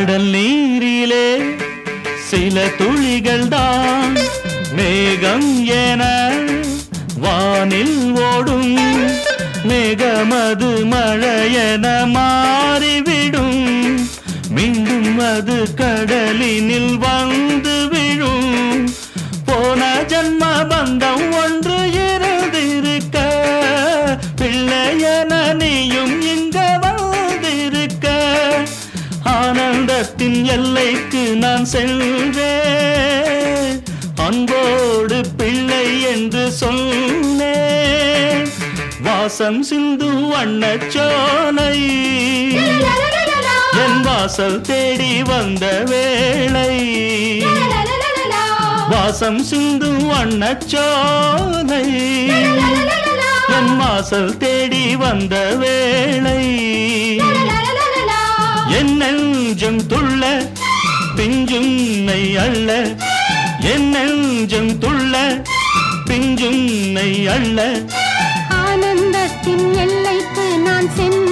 கடல் நீரிலே சில துளிகள் தான் மேகம் என வானில் ஓடும் மேகமது மழையென மாறிவிடும் மீண்டும் அது கடலினில் வந்து விழும் போன ஜன்ம பந்தம் ஒன்று இருந்திருக்க பிள்ளையன நீயும் இங்க வந்திருக்க ஆனந்தத்தின் எல்லைக்கு நான் சென்றேன் அன்போடு பிள்ளை என்று சொன்னேன் வாசம் சிந்து வண்ணச்சோலை என் வாசல் தேடி வந்த வேளை வாசம் சிந்து வண்ணச்சோலை என் வாசல் தேடி வந்த வேளை என் நெஞ்சம் துள்ள பிஞ்சும் நை அள்ள என் நெஞ்சம் துள்ள பிஞ்சும் நை அள்ள ஆனந்தத்தின் எல்லைக்கு நான் சென்று